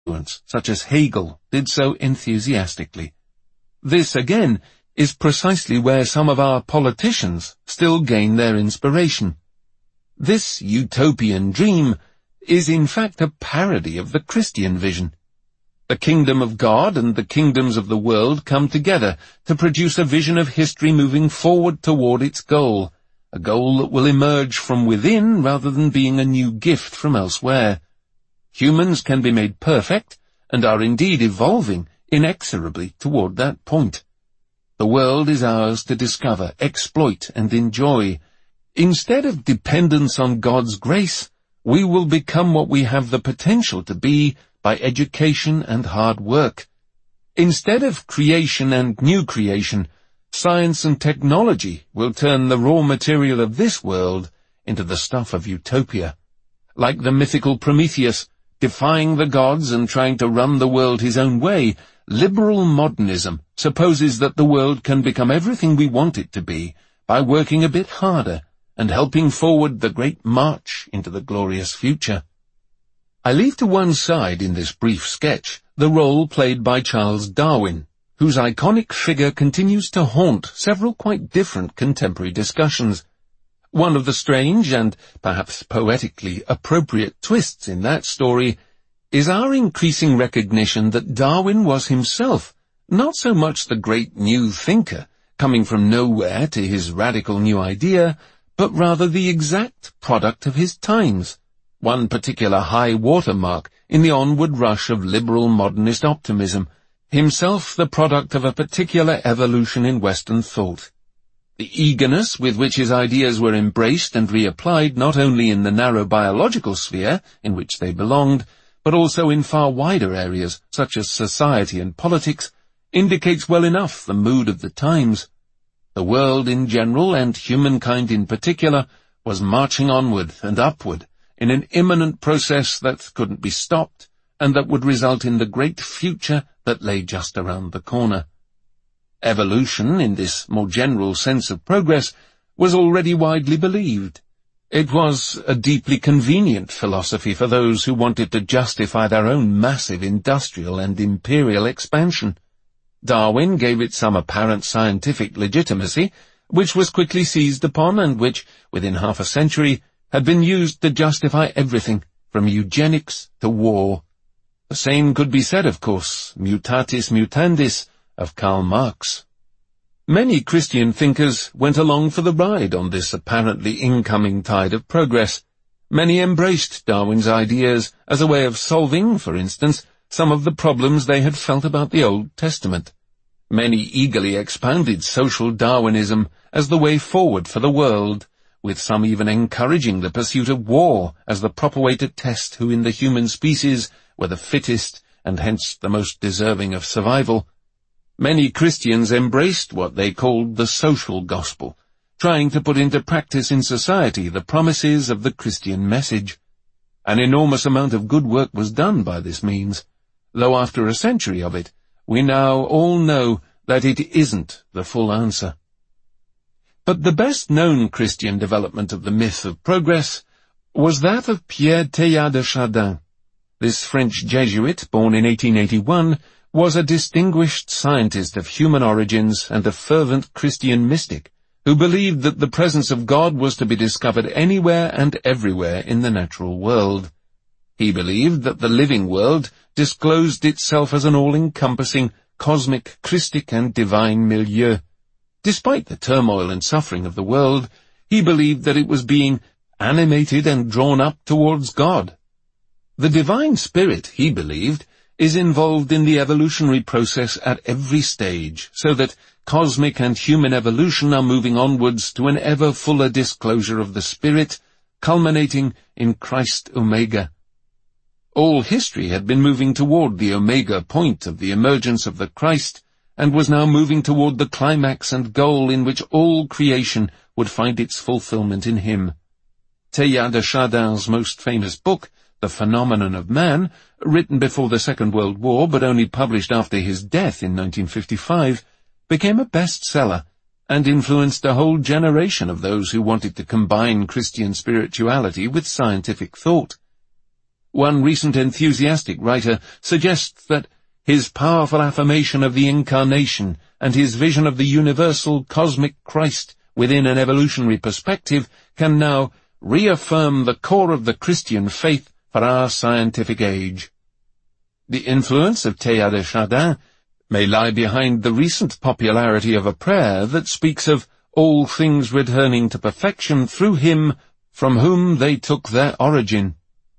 influence, such as Hegel, did so enthusiastically. This, again, is precisely where some of our politicians still gain their inspiration. This utopian dream is in fact a parody of the Christian vision. The kingdom of God and the kingdoms of the world come together to produce a vision of history moving forward toward its goal, a goal that will emerge from within rather than being a new gift from elsewhere. Humans can be made perfect, and are indeed evolving inexorably toward that point. The world is ours to discover, exploit, and enjoy. Instead of dependence on God's grace, we will become what we have the potential to be by education and hard work. Instead of creation and new creation, science and technology will turn the raw material of this world into the stuff of utopia. Like the mythical Prometheus, defying the gods and trying to run the world his own way, liberal modernism supposes that the world can become everything we want it to be by working a bit harder and helping forward the great march into the glorious future. I leave to one side in this brief sketch the role played by Charles Darwin, whose iconic figure continues to haunt several quite different contemporary discussions. One of the strange and perhaps poetically appropriate twists in that story is our increasing recognition that Darwin was himself not so much the great new thinker coming from nowhere to his radical new idea, but rather the exact product of his times, one particular high watermark in the onward rush of liberal modernist optimism, himself the product of a particular evolution in Western thought. The eagerness with which his ideas were embraced and reapplied not only in the narrow biological sphere in which they belonged, but also in far wider areas, such as society and politics, indicates well enough the mood of the times. The world in general, and humankind in particular, was marching onward and upward in an imminent process that couldn't be stopped, and that would result in the great future that lay just around the corner. Evolution, in this more general sense of progress, was already widely believed. It was a deeply convenient philosophy for those who wanted to justify their own massive industrial and imperial expansion. Darwin gave it some apparent scientific legitimacy, which was quickly seized upon and which, within half a century, had been used to justify everything, from eugenics to war. The same could be said, of course, mutatis mutandis, of Karl Marx. Many Christian thinkers went along for the ride on this apparently incoming tide of progress. Many embraced Darwin's ideas as a way of solving, for instance, some of the problems they had felt about the Old Testament. Many eagerly expounded social Darwinism as the way forward for the world, with some even encouraging the pursuit of war as the proper way to test who in the human species were the fittest and hence the most deserving of survival. Many Christians embraced what they called the social gospel, trying to put into practice in society the promises of the Christian message. An enormous amount of good work was done by this means, though after a century of it, we now all know that it isn't the full answer. But the best-known Christian development of the myth of progress was that of Pierre Teilhard de Chardin. This French Jesuit, born in 1881, was a distinguished scientist of human origins and a fervent Christian mystic, who believed that the presence of God was to be discovered anywhere and everywhere in the natural world. He believed that the living world disclosed itself as an all-encompassing, cosmic, Christic and divine milieu. Despite the turmoil and suffering of the world, he believed that it was being animated and drawn up towards God. The divine spirit, he believed, is involved in the evolutionary process at every stage, so that cosmic and human evolution are moving onwards to an ever fuller disclosure of the Spirit, culminating in Christ Omega. All history had been moving toward the Omega point of the emergence of the Christ, and was now moving toward the climax and goal in which all creation would find its fulfillment in him. Teilhard de Chardin's most famous book, The Phenomenon of Man, written before the Second World War but only published after his death in 1955, became a bestseller and influenced a whole generation of those who wanted to combine Christian spirituality with scientific thought. One recent enthusiastic writer suggests that his powerful affirmation of the Incarnation and his vision of the universal cosmic Christ within an evolutionary perspective can now reaffirm the core of the Christian faith for our scientific age. The influence of Teilhard de Chardin may lie behind the recent popularity of a prayer that speaks of all things returning to perfection through him from whom they took their origin.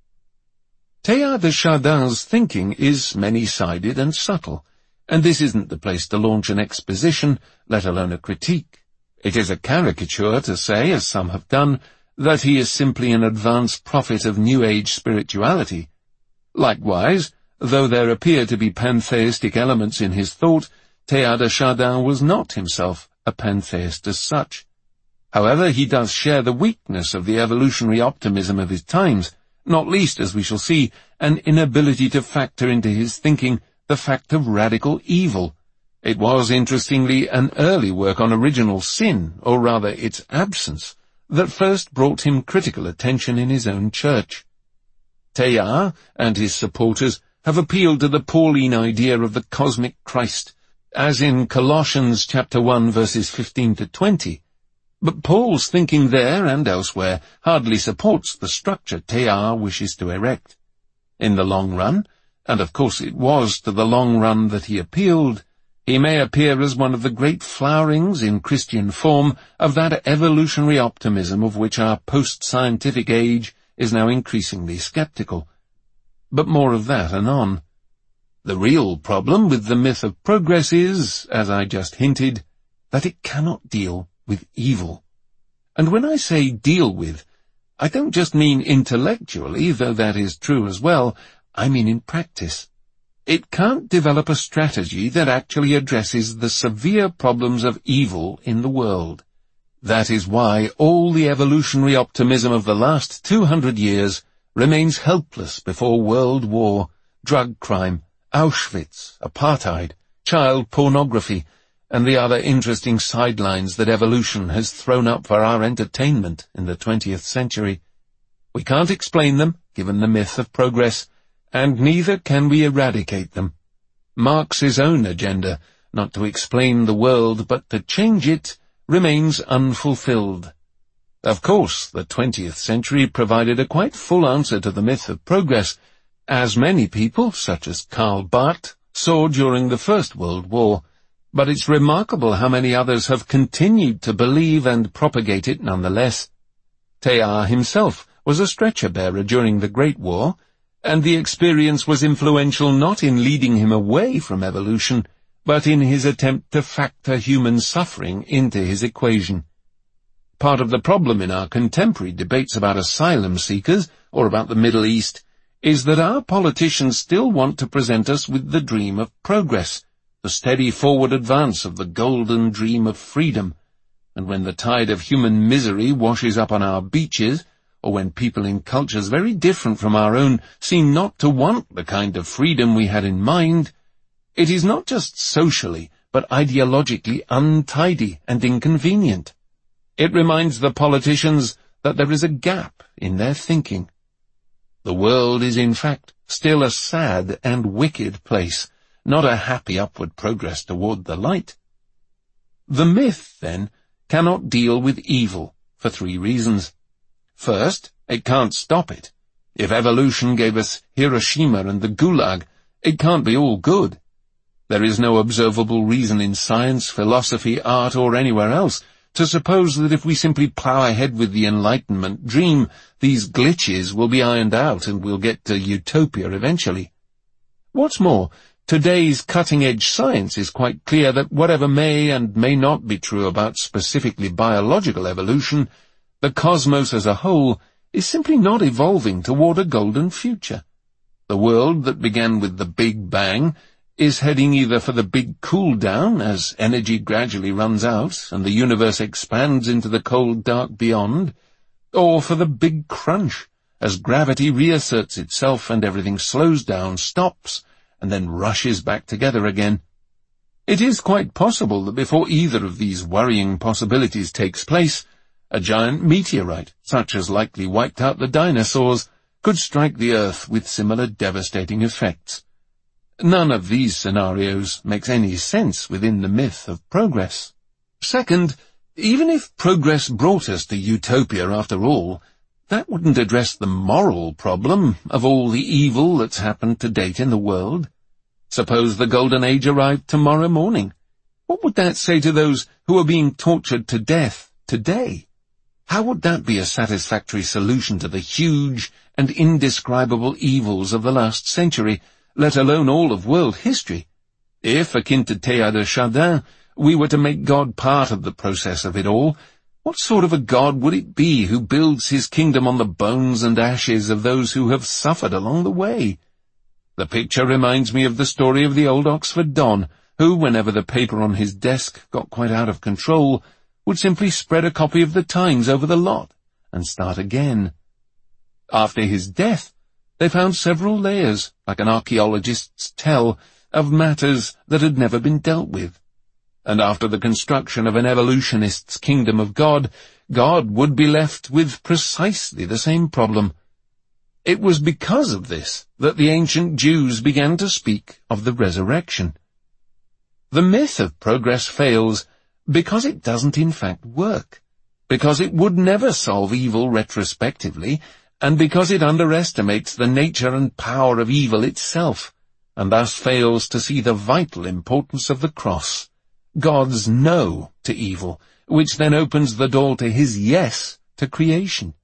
Teilhard de Chardin's thinking is many-sided and subtle, and this isn't the place to launch an exposition, let alone a critique. It is a caricature to say, as some have done, that he is simply an advanced prophet of New Age spirituality. Likewise, though there appear to be pantheistic elements in his thought, Teilhard de Chardin was not himself a pantheist as such. However, he does share the weakness of the evolutionary optimism of his times, not least, as we shall see, an inability to factor into his thinking the fact of radical evil. It was, interestingly, an early work on original sin, or rather its absence, that first brought him critical attention in his own church. Teilhard and his supporters have appealed to the Pauline idea of the cosmic Christ, as in Colossians chapter 1 verses 15 to 20. But Paul's thinking there and elsewhere hardly supports the structure Teilhard wishes to erect. In the long run, and of course it was to the long run that he appealed, he may appear as one of the great flowerings in Christian form of that evolutionary optimism of which our post-scientific age is now increasingly skeptical. But more of that anon. The real problem with the myth of progress is, as I just hinted, that it cannot deal with evil. And when I say deal with, I don't just mean intellectually, though that is true as well, I mean in practice. It can't develop a strategy that actually addresses the severe problems of evil in the world. That is why all the evolutionary optimism of the last 200 years remains helpless before world war, drug crime, Auschwitz, apartheid, child pornography, and the other interesting sidelines that evolution has thrown up for our entertainment in the 20th century. We can't explain them, given the myth of progress, and neither can we eradicate them. Marx's own agenda, not to explain the world but to change it, remains unfulfilled. Of course, the 20th century provided a quite full answer to the myth of progress, as many people, such as Karl Barth, saw during the First World War, but it's remarkable how many others have continued to believe and propagate it nonetheless. Teilhard himself was a stretcher-bearer during the Great War, and the experience was influential not in leading him away from evolution, but in his attempt to factor human suffering into his equation. Part of the problem in our contemporary debates about asylum seekers, or about the Middle East, is that our politicians still want to present us with the dream of progress, the steady forward advance of the golden dream of freedom, and when the tide of human misery washes up on our beaches, or when people in cultures very different from our own seem not to want the kind of freedom we had in mind, it is not just socially, but ideologically untidy and inconvenient. It reminds the politicians that there is a gap in their thinking. The world is in fact still a sad and wicked place, not a happy upward progress toward the light. The myth, then, cannot deal with evil for 3 reasons. First, it can't stop it. If evolution gave us Hiroshima and the Gulag, it can't be all good. There is no observable reason in science, philosophy, art, or anywhere else to suppose that if we simply plow ahead with the Enlightenment dream, these glitches will be ironed out and we'll get to utopia eventually. What's more, today's cutting-edge science is quite clear that whatever may and may not be true about specifically biological evolution, the cosmos as a whole is simply not evolving toward a golden future. The world that began with the Big Bang is heading either for the big cool down as energy gradually runs out and the universe expands into the cold dark beyond, or for the big crunch as gravity reasserts itself and everything slows down, stops, and then rushes back together again. It is quite possible that before either of these worrying possibilities takes place, a giant meteorite, such as likely wiped out the dinosaurs, could strike the Earth with similar devastating effects. None of these scenarios makes any sense within the myth of progress. Second, even if progress brought us to utopia after all, that wouldn't address the moral problem of all the evil that's happened to date in the world. Suppose the Golden Age arrived tomorrow morning. What would that say to those who are being tortured to death today? How would that be a satisfactory solution to the huge and indescribable evils of the last century, let alone all of world history? If, akin to Teilhard de Chardin, we were to make God part of the process of it all, what sort of a God would it be who builds his kingdom on the bones and ashes of those who have suffered along the way? The picture reminds me of the story of the old Oxford Don, who, whenever the paper on his desk got quite out of control, would simply spread a copy of the Times over the lot and start again. After his death, they found several layers, like an archaeologist's tell, of matters that had never been dealt with. And after the construction of an evolutionist's kingdom of God, God would be left with precisely the same problem. It was because of this that the ancient Jews began to speak of the resurrection. The myth of progress fails because it doesn't in fact work, because it would never solve evil retrospectively, and because it underestimates the nature and power of evil itself, and thus fails to see the vital importance of the cross, God's no to evil, which then opens the door to his yes to creation.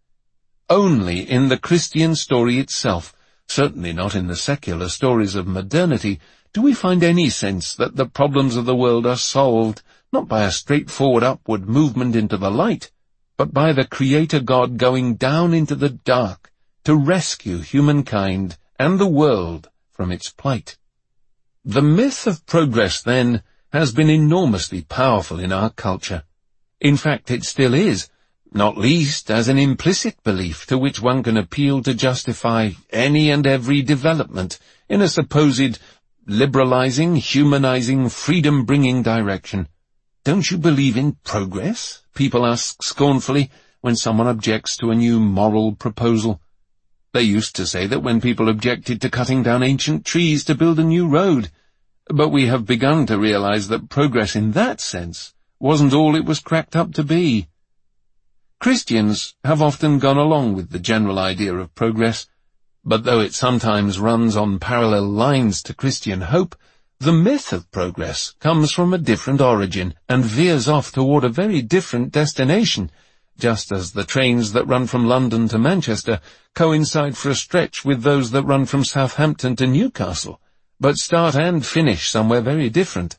Only in the Christian story itself, certainly not in the secular stories of modernity, do we find any sense that the problems of the world are solved not by a straightforward upward movement into the light, but by the Creator God going down into the dark to rescue humankind and the world from its plight. The myth of progress, then, has been enormously powerful in our culture. In fact, it still is, not least as an implicit belief to which one can appeal to justify any and every development in a supposed liberalizing, humanizing, freedom-bringing direction. Don't you believe in progress? People ask scornfully when someone objects to a new moral proposal. They used to say that when people objected to cutting down ancient trees to build a new road, but we have begun to realize that progress in that sense wasn't all it was cracked up to be. Christians have often gone along with the general idea of progress, but though it sometimes runs on parallel lines to Christian hope, the myth of progress comes from a different origin and veers off toward a very different destination, just as the trains that run from London to Manchester coincide for a stretch with those that run from Southampton to Newcastle, but start and finish somewhere very different.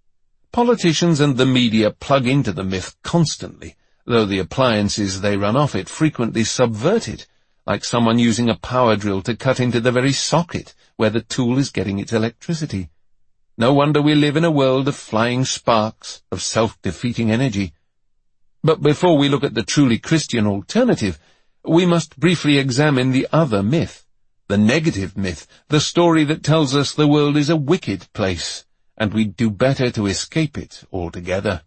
Politicians and the media plug into the myth constantly, though the appliances they run off it frequently subvert it, like someone using a power drill to cut into the very socket where the tool is getting its electricity. No wonder we live in a world of flying sparks, of self-defeating energy. But before we look at the truly Christian alternative, we must briefly examine the other myth, the negative myth, the story that tells us the world is a wicked place, and we'd do better to escape it altogether.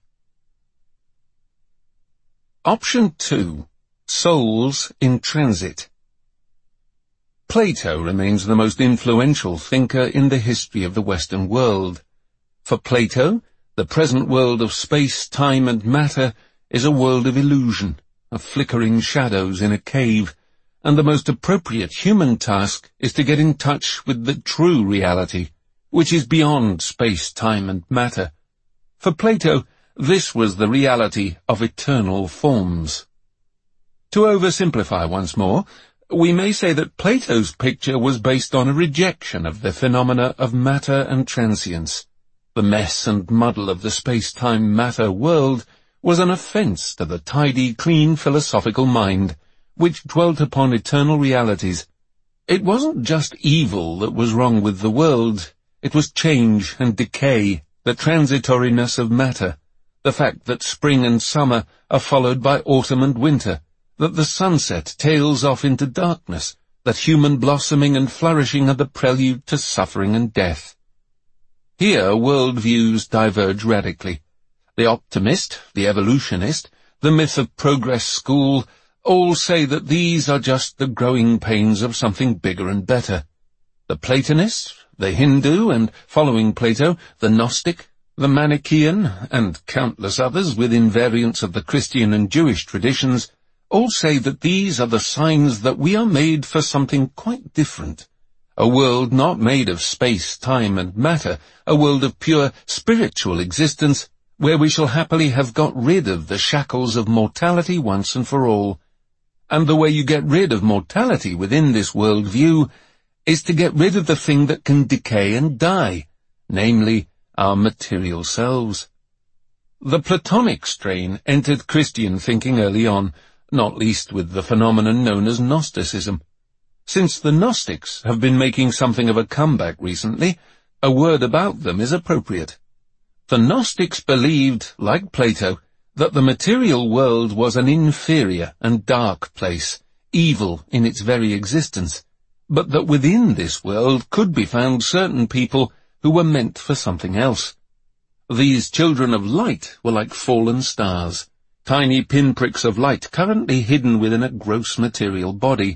Option 2. Souls in Transit. Plato remains the most influential thinker in the history of the Western world. For Plato, the present world of space, time, and matter is a world of illusion, of flickering shadows in a cave, and the most appropriate human task is to get in touch with the true reality, which is beyond space, time, and matter. For Plato, this was the reality of eternal forms. To oversimplify once more, we may say that Plato's picture was based on a rejection of the phenomena of matter and transience. The mess and muddle of the space-time-matter world was an offence to the tidy, clean philosophical mind, which dwelt upon eternal realities. It wasn't just evil that was wrong with the world, it was change and decay, the transitoriness of matter, the fact that spring and summer are followed by autumn and winter, that the sunset tails off into darkness, that human blossoming and flourishing are the prelude to suffering and death. Here world-views diverge radically. The optimist, the evolutionist, the myth of progress school, all say that these are just the growing pains of something bigger and better. The Platonist, the Hindu, and, following Plato, the Gnostic, the Manichaean, and countless others within variants of the Christian and Jewish traditions, all say that these are the signs that we are made for something quite different. A world not made of space, time, and matter, a world of pure spiritual existence, where we shall happily have got rid of the shackles of mortality once and for all. And the way you get rid of mortality within this world view is to get rid of the thing that can decay and die, namely, our material selves. The Platonic strain entered Christian thinking early on, not least with the phenomenon known as Gnosticism. Since the Gnostics have been making something of a comeback recently, a word about them is appropriate. The Gnostics believed, like Plato, that the material world was an inferior and dark place, evil in its very existence, but that within this world could be found certain people who were meant for something else. These children of light were like fallen stars, tiny pinpricks of light currently hidden within a gross material body.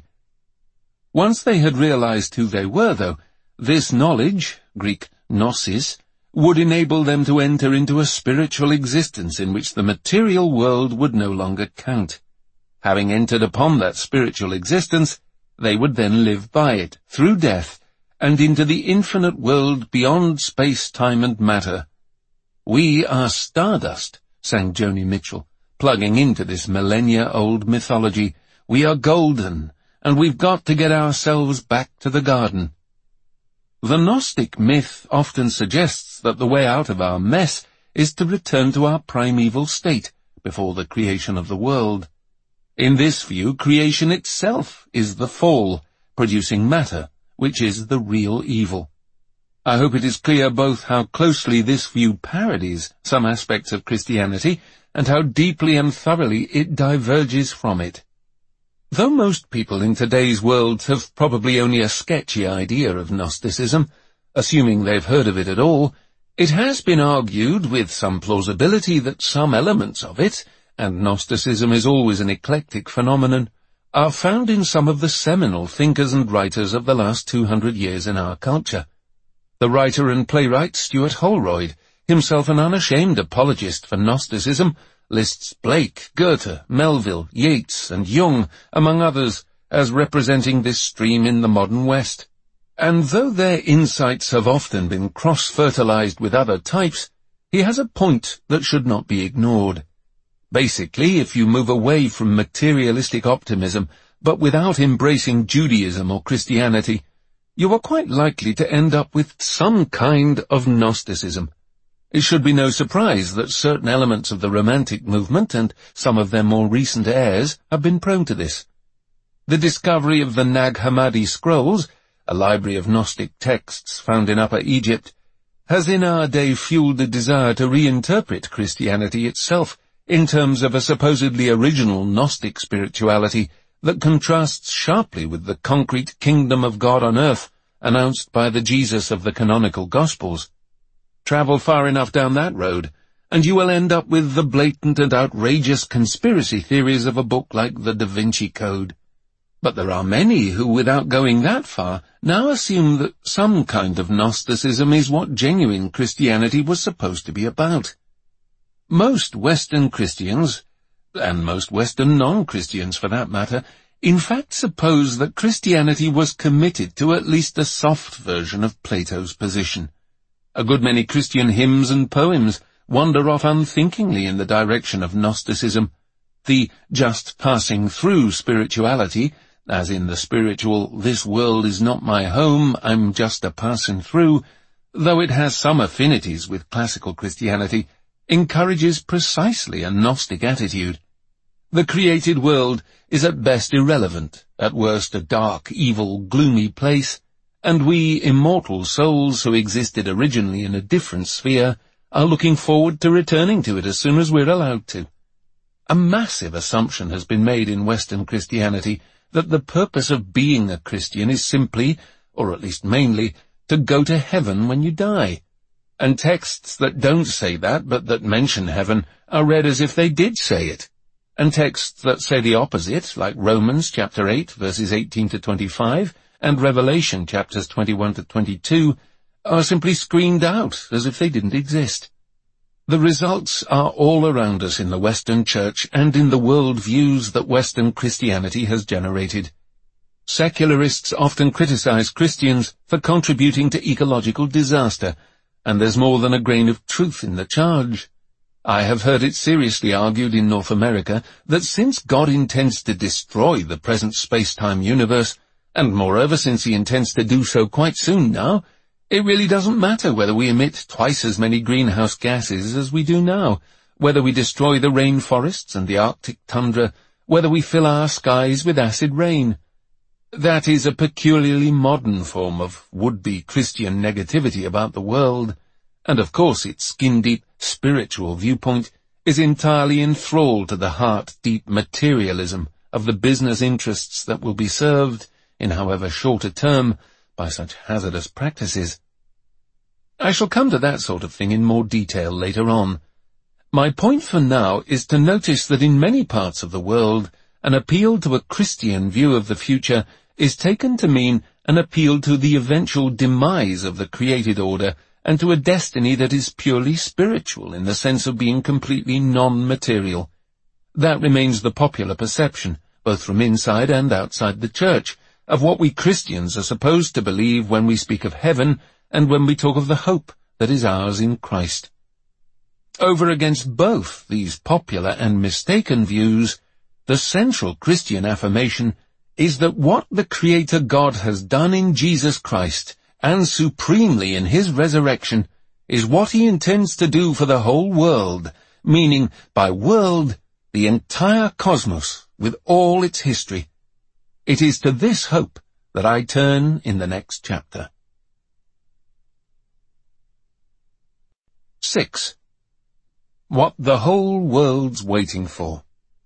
Once they had realized who they were, though, this knowledge, Greek gnosis, would enable them to enter into a spiritual existence in which the material world would no longer count. Having entered upon that spiritual existence, they would then live by it, through death, and into the infinite world beyond space, time, and matter. "We are stardust," sang Joni Mitchell, plugging into this millennia-old mythology. "We are golden, and we've got to get ourselves back to the garden." The Gnostic myth often suggests that the way out of our mess is to return to our primeval state before the creation of the world. In this view, creation itself is the fall, producing matter, which is the real evil. I hope it is clear both how closely this view parodies some aspects of Christianity and how deeply and thoroughly it diverges from it. Though most people in today's world have probably only a sketchy idea of Gnosticism, assuming they've heard of it at all, it has been argued with some plausibility that some elements of it, and Gnosticism is always an eclectic phenomenon, are found in some of the seminal thinkers and writers of the last 200 years in our culture. The writer and playwright Stuart Holroyd, himself an unashamed apologist for Gnosticism, lists Blake, Goethe, Melville, Yeats, and Jung, among others, as representing this stream in the modern West. And though their insights have often been cross-fertilized with other types, he has a point that should not be ignored. Basically, if you move away from materialistic optimism, but without embracing Judaism or Christianity, you are quite likely to end up with some kind of Gnosticism. It should be no surprise that certain elements of the Romantic movement and some of their more recent heirs have been prone to this. The discovery of the Nag Hammadi scrolls, a library of Gnostic texts found in Upper Egypt, has in our day fueled a desire to reinterpret Christianity itself in terms of a supposedly original Gnostic spirituality that contrasts sharply with the concrete kingdom of God on earth announced by the Jesus of the canonical Gospels. Travel far enough down that road, and you will end up with the blatant and outrageous conspiracy theories of a book like the Da Vinci Code. But there are many who, without going that far, now assume that some kind of Gnosticism is what genuine Christianity was supposed to be about. Most Western Christians, and most Western non-Christians for that matter, in fact suppose that Christianity was committed to at least a soft version of Plato's position. A good many Christian hymns and poems wander off unthinkingly in the direction of Gnosticism. The just passing through spirituality, as in the spiritual, "this world is not my home, I'm just a passing through," though it has some affinities with classical Christianity, encourages precisely a Gnostic attitude. The created world is at best irrelevant, at worst a dark, evil, gloomy place, and we immortal souls who existed originally in a different sphere are looking forward to returning to it as soon as we're allowed to. A massive assumption has been made in Western Christianity that the purpose of being a Christian is simply, or at least mainly, to go to heaven when you die. And texts that don't say that, but that mention heaven, are read as if they did say it. and texts that say the opposite, like Romans chapter 8, verses 18 to 25, and Revelation chapters 21 to 22, are simply screened out as if they didn't exist. The results are all around us in the Western Church and in the world views that Western Christianity has generated. Secularists often criticize Christians for contributing to ecological disaster, and there's more than a grain of truth in the charge. I have heard it seriously argued in North America that since God intends to destroy the present space-time universe, and moreover since he intends to do so quite soon now, it really doesn't matter whether we emit twice as many greenhouse gases as we do now, whether we destroy the rainforests and the Arctic tundra, whether we fill our skies with acid rain. That is a peculiarly modern form of would-be Christian negativity about the world, and of course its skin-deep spiritual viewpoint is entirely enthralled to the heart-deep materialism of the business interests that will be served, in however short a term, by such hazardous practices. I shall come to that sort of thing in more detail later on. My point for now is to notice that in many parts of the world, an appeal to a Christian view of the future is taken to mean an appeal to the eventual demise of the created order and to a destiny that is purely spiritual in the sense of being completely non-material. That remains the popular perception, both from inside and outside the church, of what we Christians are supposed to believe when we speak of heaven and when we talk of the hope that is ours in Christ. Over against both these popular and mistaken views, the central Christian affirmation is that what the Creator God has done in Jesus Christ, and supremely in his resurrection, is what he intends to do for the whole world, meaning, by world, the entire cosmos with all its history. It is to this hope that I turn in the next chapter. 6. What the whole world's waiting for.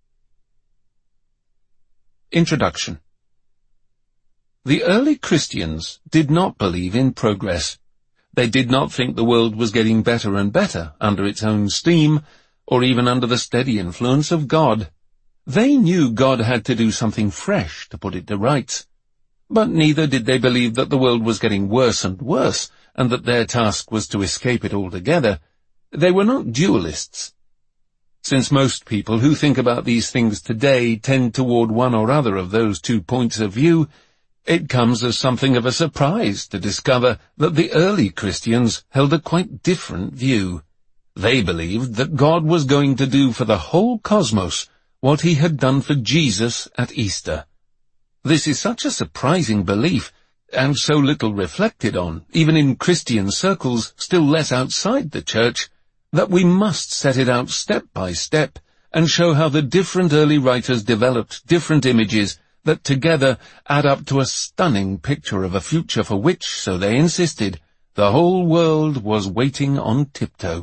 Introduction. The early Christians did not believe in progress. They did not think the world was getting better and better under its own steam, or even under the steady influence of God. They knew God had to do something fresh to put it to rights. But neither did they believe that the world was getting worse and worse, and that their task was to escape it altogether. They were not dualists. Since most people who think about these things today tend toward one or other of those 2 points of view, it comes as something of a surprise to discover that the early Christians held a quite different view. They believed that God was going to do for the whole cosmos what he had done for Jesus at Easter. This is such a surprising belief, and so little reflected on, even in Christian circles, still less outside the church, that we must set it out step by step and show how the different early writers developed different images that together add up to a stunning picture of a future for which, so they insisted, the whole world was waiting on tiptoe.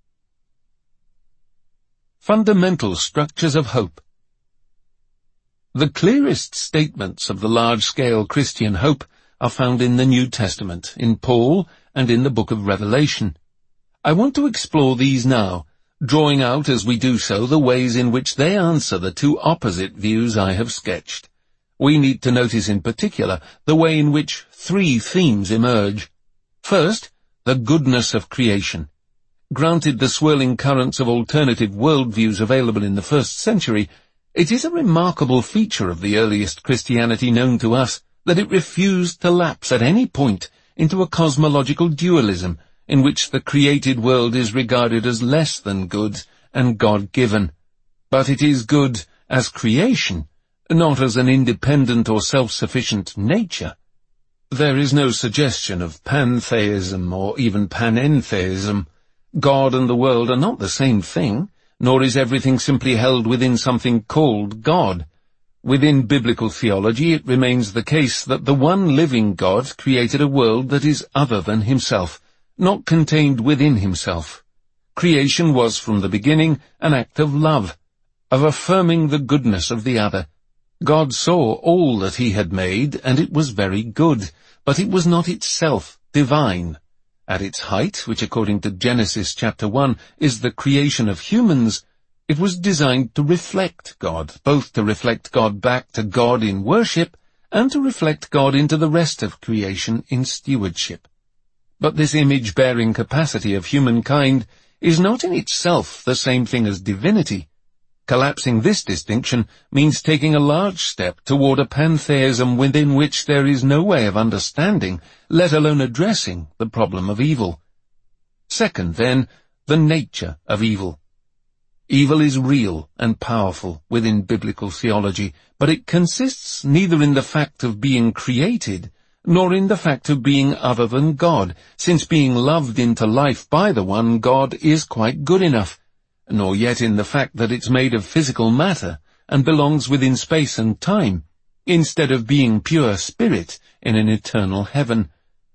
Fundamental structures of hope. The clearest statements of the large-scale Christian hope are found in the New Testament, in Paul, and in the book of Revelation. I want to explore these now, drawing out as we do so the ways in which they answer the 2 opposite views I have sketched. We need to notice in particular the way in which 3 themes emerge. First, the goodness of creation. Granted the swirling currents of alternative worldviews available in the 1st century, it is a remarkable feature of the earliest Christianity known to us that it refused to lapse at any point into a cosmological dualism in which the created world is regarded as less than good and God-given. But it is good as creation, not as an independent or self-sufficient nature. There is no suggestion of pantheism or even panentheism. God and the world are not the same thing, nor is everything simply held within something called God. Within biblical theology it remains the case that the one living God created a world that is other than himself, not contained within himself. Creation was from the beginning an act of love, of affirming the goodness of the other. God saw all that he had made, and it was very good, but it was not itself divine. At its height, which according to Genesis chapter 1 is the creation of humans, It was designed to reflect God, both to reflect God back to God in worship and to reflect God into the rest of creation in stewardship. But this image-bearing capacity of humankind is not in itself the same thing as divinity. Collapsing this distinction means taking a large step toward a pantheism within which there is no way of understanding, let alone addressing, the problem of evil. Second, then, the nature of evil. Evil is real and powerful within biblical theology, but it consists neither in the fact of being created, nor in the fact of being other than God, since being loved into life by the one God is quite good enough, nor yet in the fact that it's made of physical matter and belongs within space and time, instead of being pure spirit in an eternal heaven.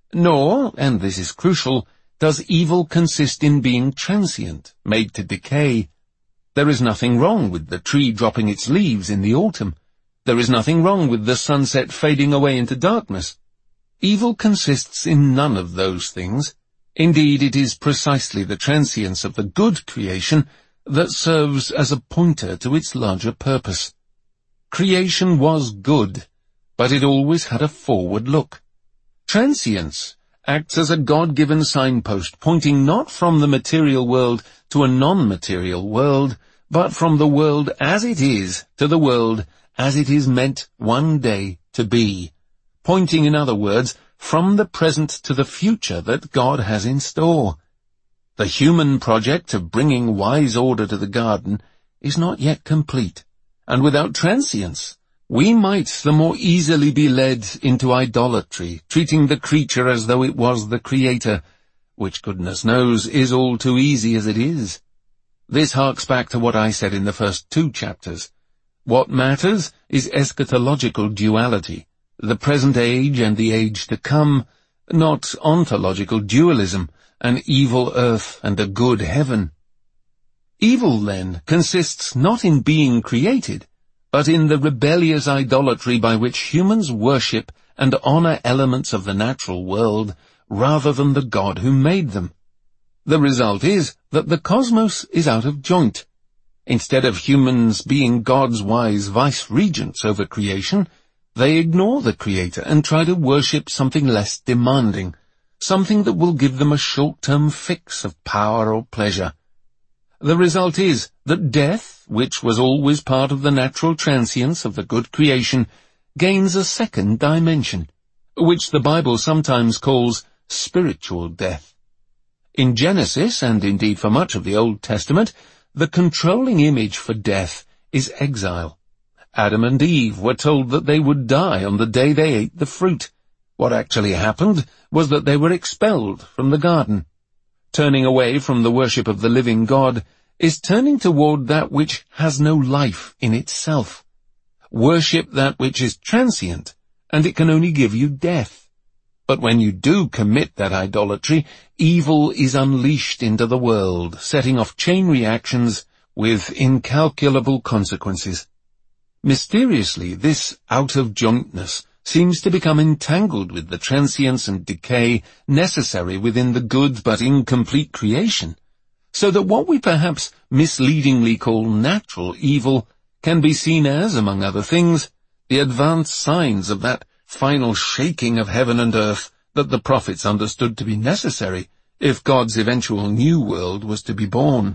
Nor, and this is crucial, does evil consist in being transient, made to decay. There is nothing wrong with the tree dropping its leaves in the autumn. There is nothing wrong with the sunset fading away into darkness. Evil consists in none of those things. Indeed, it is precisely the transience of the good creation that serves as a pointer to its larger purpose. Creation was good, but it always had a forward look. Transience acts as a God-given signpost pointing not from the material world to a non-material world, but from the world as it is to the world as it is meant one day to be, pointing, in other words, from the present to the future that God has in store. The human project of bringing wise order to the garden is not yet complete, and without transience, we might the more easily be led into idolatry, treating the creature as though it was the Creator, which goodness knows is all too easy as it is. This harks back to what I said in the first 2 chapters. What matters is eschatological duality, the present age and the age to come, not ontological dualism, an evil earth and a good heaven. Evil, then, consists not in being created, but in the rebellious idolatry by which humans worship and honor elements of the natural world rather than the God who made them. The result is that the cosmos is out of joint. Instead of humans being God's wise vice-regents over creation, they ignore the Creator and try to worship something less demanding, something that will give them a short-term fix of power or pleasure. The result is that death, which was always part of the natural transience of the good creation, gains a second dimension, which the Bible sometimes calls spiritual death. In Genesis, and indeed for much of the Old Testament, the controlling image for death is exile. Adam and Eve were told that they would die on the day they ate the fruit. What actually happened was that they were expelled from the garden. Turning away from the worship of the living God is turning toward that which has no life in itself. Worship that which is transient, and it can only give you death. But when you do commit that idolatry, evil is unleashed into the world, setting off chain reactions with incalculable consequences. Mysteriously, this out-of-jointness seems to become entangled with the transience and decay necessary within the good but incomplete creation, so that what we perhaps misleadingly call natural evil can be seen as, among other things, the advanced signs of that final shaking of heaven and earth that the prophets understood to be necessary if God's eventual new world was to be born.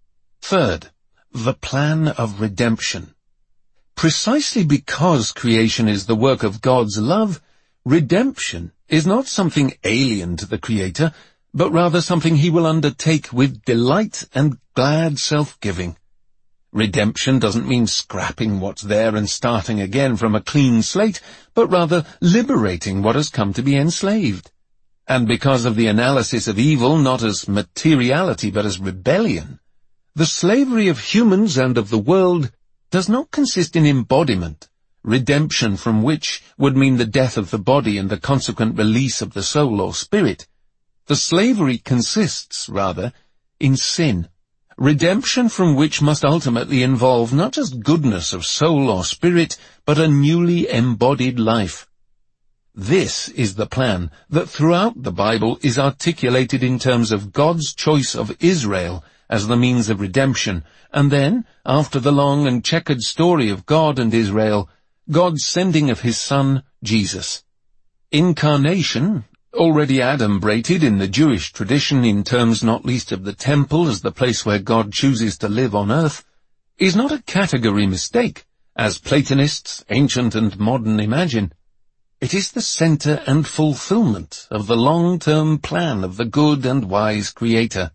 Third, the plan of redemption. Precisely because creation is the work of God's love, redemption is not something alien to the Creator, but rather something he will undertake with delight and glad self-giving. Redemption doesn't mean scrapping what's there and starting again from a clean slate, but rather liberating what has come to be enslaved. And because of the analysis of evil not as materiality but as rebellion, the slavery of humans and of the world does not consist in embodiment, redemption from which would mean the death of the body and the consequent release of the soul or spirit. The slavery consists, rather, in sin, redemption from which must ultimately involve not just goodness of soul or spirit, but a newly embodied life. This is the plan that throughout the Bible is articulated in terms of God's choice of Israel as the means of redemption, and then, after the long and checkered story of God and Israel, God's sending of his Son, Jesus. Incarnation, already adumbrated in the Jewish tradition in terms not least of the temple as the place where God chooses to live on earth, is not a category mistake, as Platonists, ancient and modern, imagine. It is the center and fulfillment of the long-term plan of the good and wise Creator.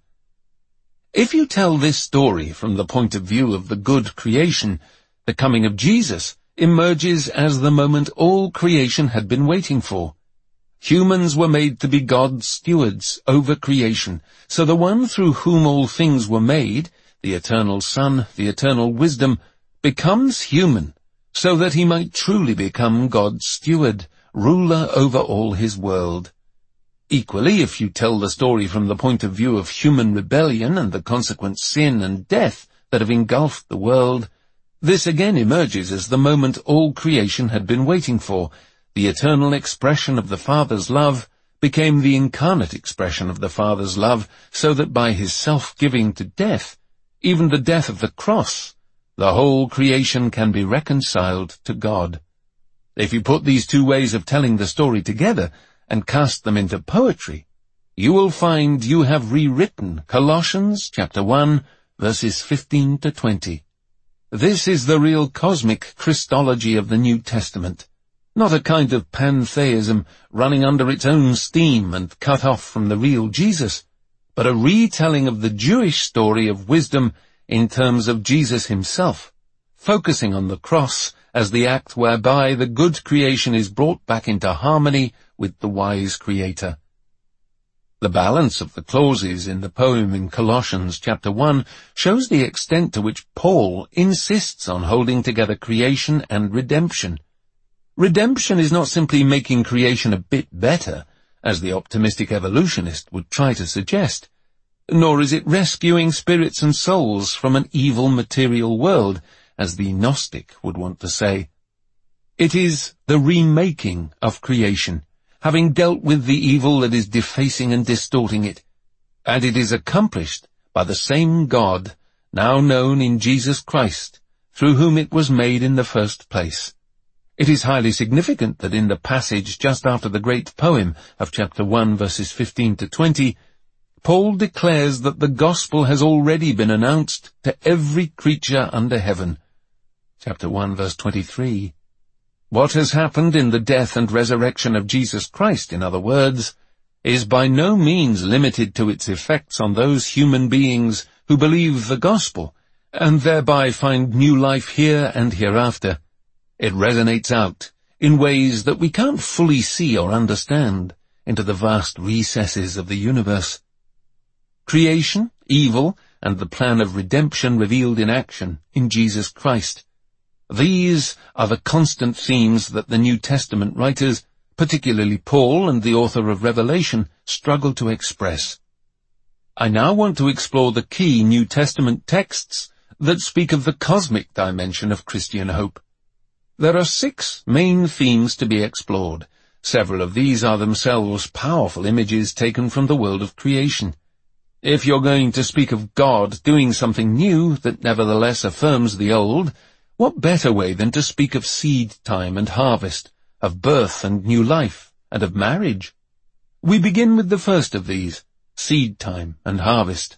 If you tell this story from the point of view of the good creation, the coming of Jesus emerges as the moment all creation had been waiting for. Humans were made to be God's stewards over creation, so the one through whom all things were made, the eternal Son, the eternal wisdom, becomes human, so that he might truly become God's steward, ruler over all his world. Equally, if you tell the story from the point of view of human rebellion and the consequent sin and death that have engulfed the world, this again emerges as the moment all creation had been waiting for. The eternal expression of the Father's love became the incarnate expression of the Father's love, so that by his self-giving to death, even the death of the cross, the whole creation can be reconciled to God. If you put these two ways of telling the story together and cast them into poetry, you will find you have rewritten Colossians chapter 1, verses 15 to 20. This is the real cosmic Christology of the New Testament, not a kind of pantheism running under its own steam and cut off from the real Jesus, but a retelling of the Jewish story of wisdom in terms of Jesus himself, focusing on the cross as the act whereby the good creation is brought back into harmony with the wise Creator. The balance of the clauses in the poem in Colossians chapter 1 shows the extent to which Paul insists on holding together creation and redemption. Redemption is not simply making creation a bit better, as the optimistic evolutionist would try to suggest, nor is it rescuing spirits and souls from an evil material world, as the Gnostic would want to say. It is the remaking of creation, having dealt with the evil that is defacing and distorting it, and it is accomplished by the same God, now known in Jesus Christ, through whom it was made in the first place. It is highly significant that in the passage just after the great poem of chapter 1 verses 15 to 20, Paul declares that the gospel has already been announced to every creature under heaven. Chapter 1 verse 23. What has happened in the death and resurrection of Jesus Christ, in other words, is by no means limited to its effects on those human beings who believe the gospel, and thereby find new life here and hereafter. It resonates out, in ways that we can't fully see or understand, into the vast recesses of the universe. Creation, evil, and the plan of redemption revealed in action in Jesus Christ. These are the constant themes that the New Testament writers, particularly Paul and the author of Revelation, struggle to express. I now want to explore the key New Testament texts that speak of the cosmic dimension of Christian hope. There are 6 main themes to be explored. Several of these are themselves powerful images taken from the world of creation. If you're going to speak of God doing something new that nevertheless affirms the old, what better way than to speak of seed time and harvest, of birth and new life, and of marriage? We begin with the first of these, seed time and harvest.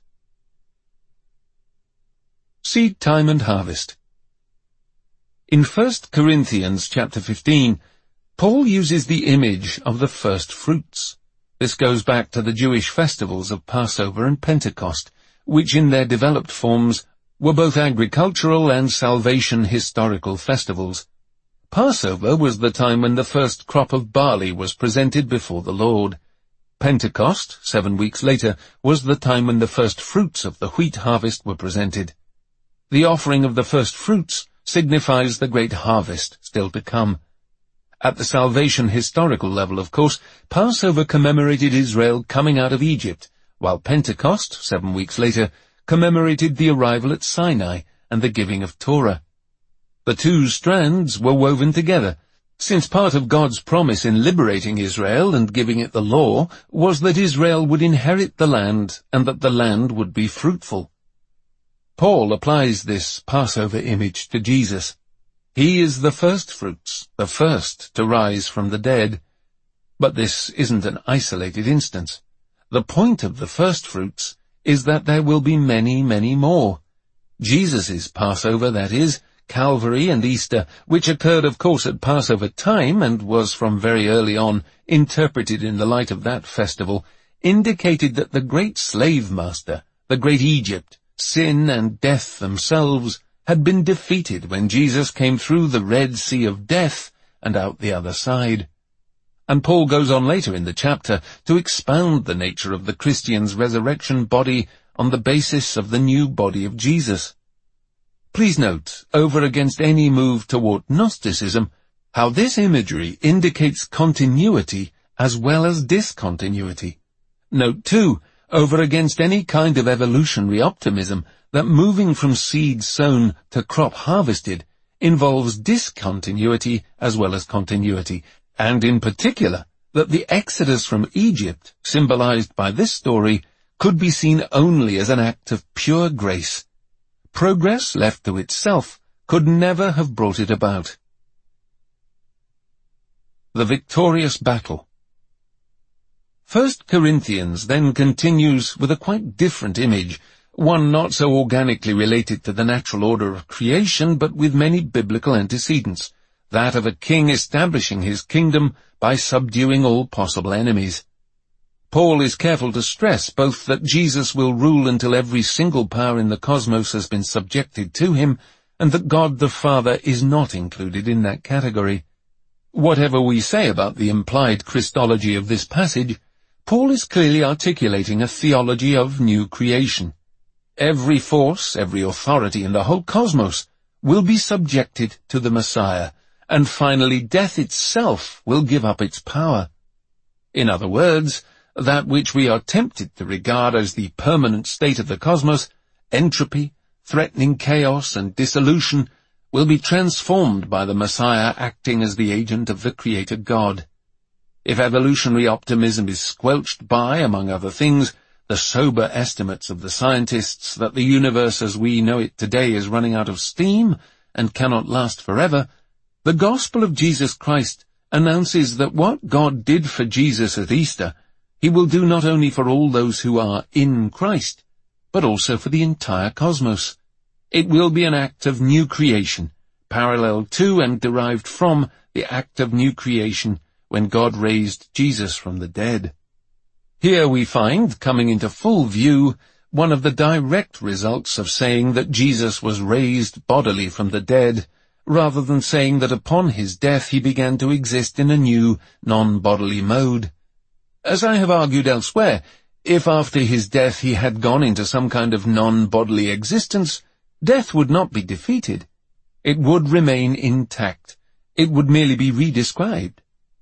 Seed time and harvest. In 1 Corinthians chapter 15, Paul uses the image of the first fruits. This goes back to the Jewish festivals of Passover and Pentecost, which in their developed forms were both agricultural and salvation historical festivals. Passover was the time when the first crop of barley was presented before the Lord. Pentecost, 7 weeks later, was the time when the first fruits of the wheat harvest were presented. The offering of the first fruits signifies the great harvest still to come. At the salvation historical level, of course, Passover commemorated Israel coming out of Egypt, while Pentecost, 7 weeks later, commemorated the arrival at Sinai and the giving of Torah. The two strands were woven together, since part of God's promise in liberating Israel and giving it the law was that Israel would inherit the land and that the land would be fruitful. Paul applies this Passover image to Jesus. He is the first fruits, the first to rise from the dead. But this isn't an isolated instance. The point of the first fruits is that there will be many, many more. Jesus' Passover, that is, Calvary and Easter, which occurred of course at Passover time and was from very early on interpreted in the light of that festival, indicated that the great slave master, the great Egypt, sin and death themselves, had been defeated when Jesus came through the Red Sea of death and out the other side. And Paul goes on later in the chapter to expound the nature of the Christian's resurrection body on the basis of the new body of Jesus. Please note, over against any move toward Gnosticism, how this imagery indicates continuity as well as discontinuity. Note too, over against any kind of evolutionary optimism, that moving from seed sown to crop harvested involves discontinuity as well as continuity, and in particular, that the exodus from Egypt, symbolized by this story, could be seen only as an act of pure grace. Progress left to itself could never have brought it about. The victorious battle. 1 Corinthians then continues with a quite different image, one not so organically related to the natural order of creation, but with many biblical antecedents, that of a king establishing his kingdom by subduing all possible enemies. Paul is careful to stress both that Jesus will rule until every single power in the cosmos has been subjected to him, and that God the Father is not included in that category. Whatever we say about the implied Christology of this passage, Paul is clearly articulating a theology of new creation. Every force, every authority in the whole cosmos will be subjected to the Messiah, and finally death itself will give up its power. In other words, that which we are tempted to regard as the permanent state of the cosmos, entropy, threatening chaos and dissolution, will be transformed by the Messiah acting as the agent of the Creator God. If evolutionary optimism is squelched by, among other things, the sober estimates of the scientists that the universe as we know it today is running out of steam and cannot last forever, the gospel of Jesus Christ announces that what God did for Jesus at Easter, he will do not only for all those who are in Christ, but also for the entire cosmos. It will be an act of new creation, parallel to and derived from the act of new creation when God raised Jesus from the dead. Here we find, coming into full view, one of the direct results of saying that Jesus was raised bodily from the dead, rather than saying that upon his death he began to exist in a new, non-bodily mode. As I have argued elsewhere, if after his death he had gone into some kind of non-bodily existence, death would not be defeated. It would remain intact. It would merely be redescribed.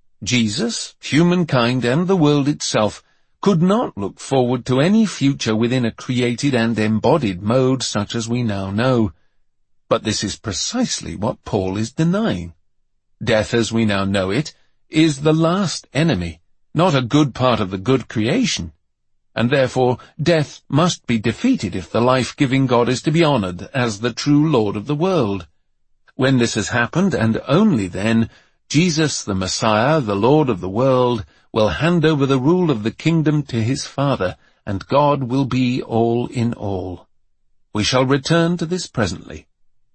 Jesus, humankind, and the world itself could not look forward to any future within a created and embodied mode such as we now know. But this is precisely what Paul is denying. Death as we now know it is the last enemy, not a good part of the good creation, and therefore death must be defeated if the life-giving God is to be honored as the true Lord of the world. When this has happened, and only then, Jesus the Messiah, the Lord of the world, will hand over the rule of the kingdom to his Father, and God will be all in all. We shall return to this presently.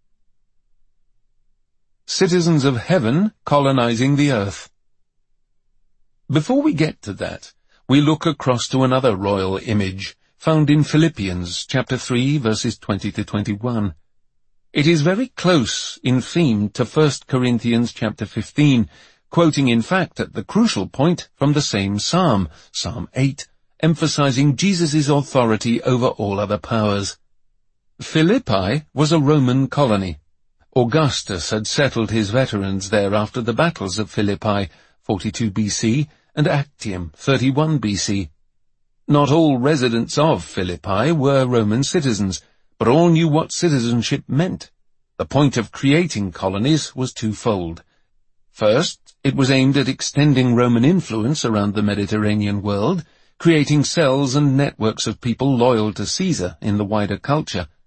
Citizens of heaven colonizing the earth. Before we get to that, we look across to another royal image, found in Philippians chapter 3, verses 20 to 21. It is very close in theme to 1 Corinthians chapter 15, quoting in fact at the crucial point from the same psalm, Psalm 8, emphasizing Jesus' authority over all other powers. Philippi was a Roman colony. Augustus had settled his veterans there after the battles of Philippi, 42 BC, and Actium, 31 BC. Not all residents of Philippi were Roman citizens, but all knew what citizenship meant. The point of creating colonies was twofold. First, it was aimed at extending Roman influence around the Mediterranean world, creating cells and networks of people loyal to Caesar in the wider culture.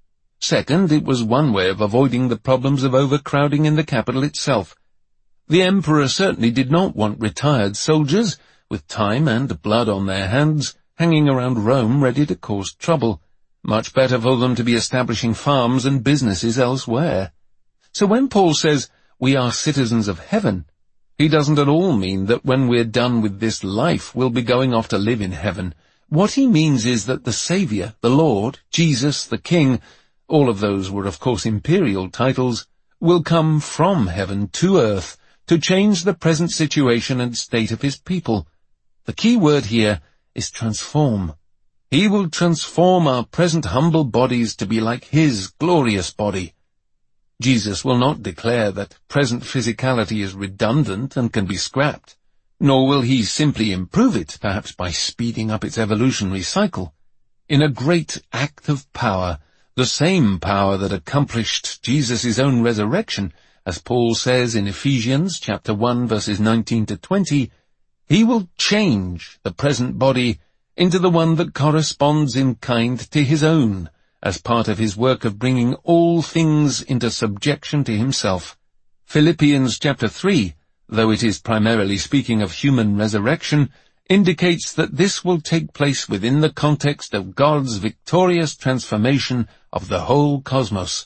Second, it was one way of avoiding the problems of overcrowding in the capital itself. The emperor certainly did not want retired soldiers, with time and blood on their hands, hanging around Rome ready to cause trouble. Much better for them to be establishing farms and businesses elsewhere. So when Paul says, we are citizens of heaven, he doesn't at all mean that when we're done with this life, we'll be going off to live in heaven. What he means is that the Saviour, the Lord, Jesus, the King, all of those were of course imperial titles, will come from heaven to earth to change the present situation and state of his people. The key word here is transform. He will transform our present humble bodies to be like his glorious body. Jesus will not declare that present physicality is redundant and can be scrapped, nor will he simply improve it, perhaps by speeding up its evolutionary cycle. In a great act of power, the same power that accomplished Jesus' own resurrection, as Paul says in Ephesians chapter 1 verses 19 to 20, he will change the present body into the one that corresponds in kind to his own, as part of his work of bringing all things into subjection to himself. Philippians chapter 3, though it is primarily speaking of human resurrection, indicates that this will take place within the context of God's victorious transformation of the whole cosmos.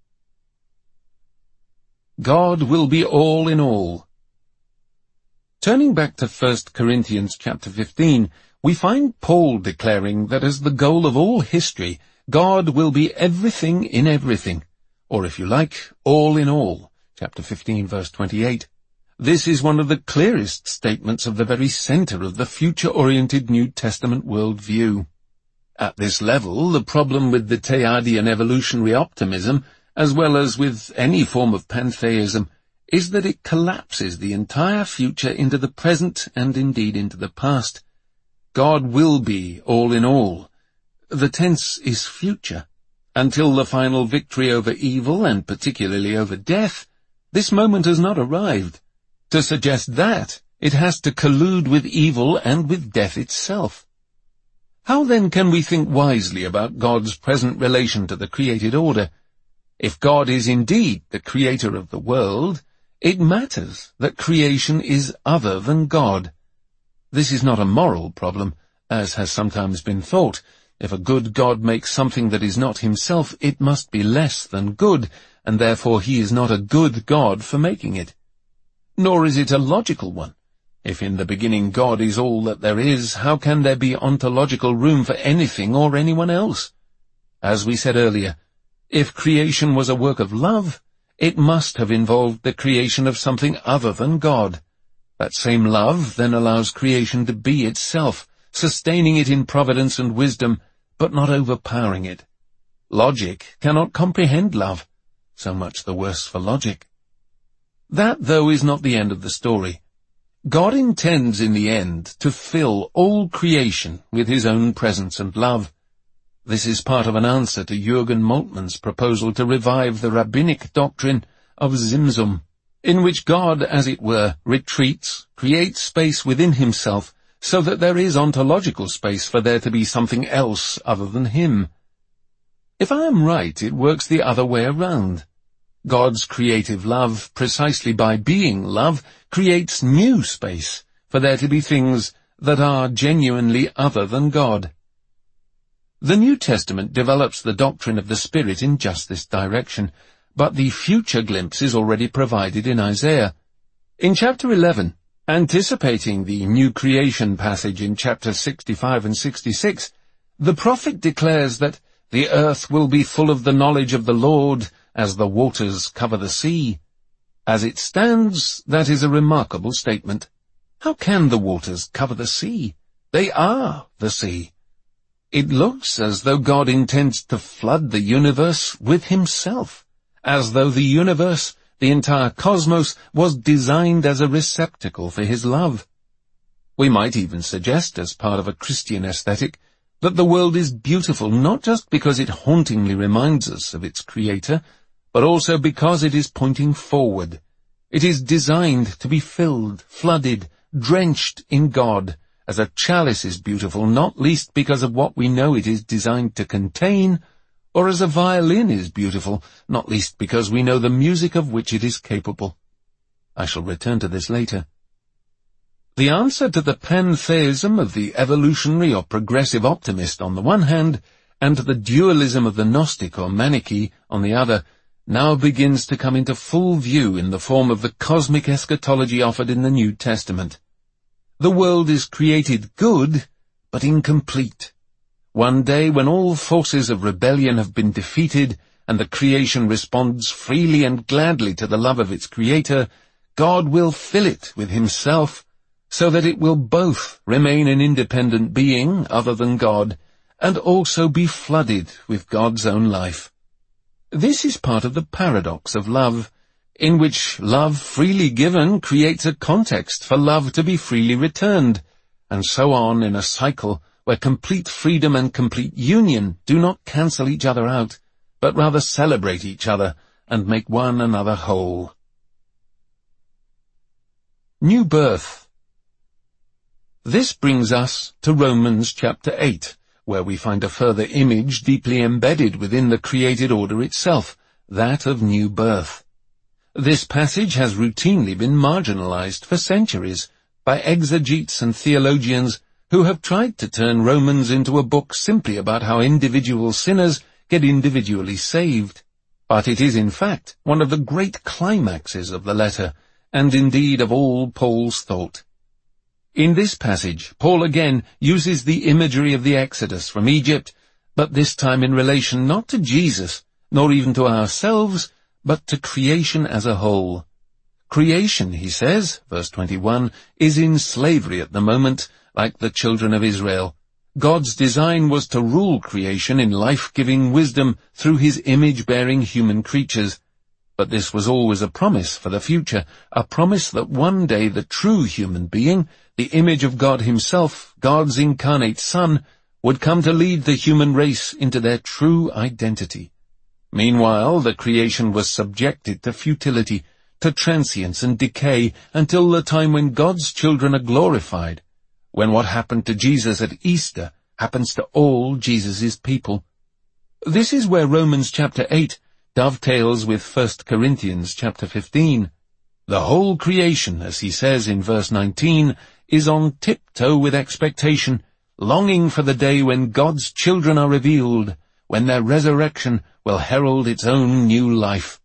God will be all in all. Turning back to 1 Corinthians chapter 15, we find Paul declaring that as the goal of all history, God will be everything in everything, or if you like, all in all, chapter 15 verse 28. This is one of the clearest statements of the very center of the future-oriented New Testament worldview. At this level, the problem with the Teilhardian evolutionary optimism, as well as with any form of pantheism, is that it collapses the entire future into the present and indeed into the past. God will be all in all. The tense is future. Until the final victory over evil, and particularly over death, this moment has not arrived. To suggest that, it has to collude with evil and with death itself. How then can we think wisely about God's present relation to the created order? If God is indeed the creator of the world, it matters that creation is other than God. This is not a moral problem, as has sometimes been thought. If a good God makes something that is not himself, it must be less than good, and therefore he is not a good God for making it. Nor is it a logical one. If in the beginning God is all that there is, how can there be ontological room for anything or anyone else? As we said earlier, if creation was a work of love, it must have involved the creation of something other than God. That same love then allows creation to be itself, sustaining it in providence and wisdom, but not overpowering it. Logic cannot comprehend love. So much the worse for logic. That, though, is not the end of the story. God intends in the end to fill all creation with his own presence and love. This is part of an answer to Jürgen Moltmann's proposal to revive the rabbinic doctrine of Zimzum, in which God, as it were, retreats, creates space within himself, so that there is ontological space for there to be something else other than him. If I am right, it works the other way around. God's creative love, precisely by being love, creates new space for there to be things that are genuinely other than God. The New Testament develops the doctrine of the Spirit in just this direction, but the future glimpse is already provided in Isaiah. In chapter 11, anticipating the new creation passage in chapters 65 and 66, the prophet declares that the earth will be full of the knowledge of the Lord as the waters cover the sea. As it stands, that is a remarkable statement. How can the waters cover the sea? They are the sea. It looks as though God intends to flood the universe with himself, as though the universe, the entire cosmos, was designed as a receptacle for his love. We might even suggest, as part of a Christian aesthetic, that the world is beautiful not just because it hauntingly reminds us of its creator, but also because it is pointing forward. It is designed to be filled, flooded, drenched in God, as a chalice is beautiful, not least because of what we know it is designed to contain, or as a violin is beautiful, not least because we know the music of which it is capable. I shall return to this later. The answer to the pantheism of the evolutionary or progressive optimist on the one hand, and to the dualism of the Gnostic or Manichae on the other, now begins to come into full view in the form of the cosmic eschatology offered in the New Testament. The world is created good, but incomplete. One day, when all forces of rebellion have been defeated, and the creation responds freely and gladly to the love of its Creator, God will fill it with Himself, so that it will both remain an independent being other than God, and also be flooded with God's own life. This is part of the paradox of love, in which love freely given creates a context for love to be freely returned, and so on in a cycle where complete freedom and complete union do not cancel each other out, but rather celebrate each other and make one another whole. New birth. This brings us to Romans chapter 8, where we find a further image deeply embedded within the created order itself, that of new birth. This passage has routinely been marginalized for centuries by exegetes and theologians who have tried to turn Romans into a book simply about how individual sinners get individually saved. But it is in fact one of the great climaxes of the letter, and indeed of all Paul's thought. In this passage, Paul again uses the imagery of the Exodus from Egypt, but this time in relation not to Jesus, nor even to ourselves, but to creation as a whole. Creation, he says, verse 21, is in slavery at the moment, like the children of Israel. God's design was to rule creation in life-giving wisdom through His image-bearing human creatures. But this was always a promise for the future, a promise that one day the true human being, the image of God Himself, God's incarnate Son, would come to lead the human race into their true identity. Meanwhile, the creation was subjected to futility, to transience and decay, until the time when God's children are glorified, when what happened to Jesus at Easter happens to all Jesus' people. This is where Romans chapter 8 dovetails with 1 Corinthians chapter 15. The whole creation, as he says in verse 19, is on tiptoe with expectation, longing for the day when God's children are revealed, when their resurrection will herald its own new life.